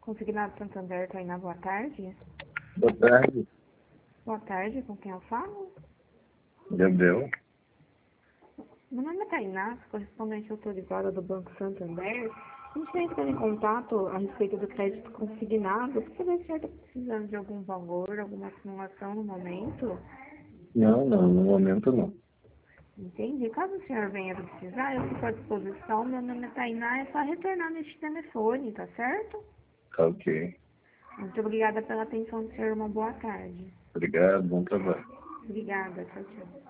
Consignado Santander, Tainá, boa tarde. Boa tarde, Boa tarde, com quem eu falo? Gabriel. Meu nome é Tainá, correspondente autorizada do Banco Santander. A gente está entrando em contato a respeito do crédito consignado. Para saber se o senhor está precisando de algum valor, alguma acumulação no momento. Não, no momento não. Entendi. Caso o senhor venha precisar, eu fico à disposição. Meu nome é Tainá, é só retornar neste telefone, tá certo? Tá ok. Muito obrigada pela atenção do senhor. Uma boa tarde. Obrigado, bom trabalho. Obrigada. Tchau, tchau.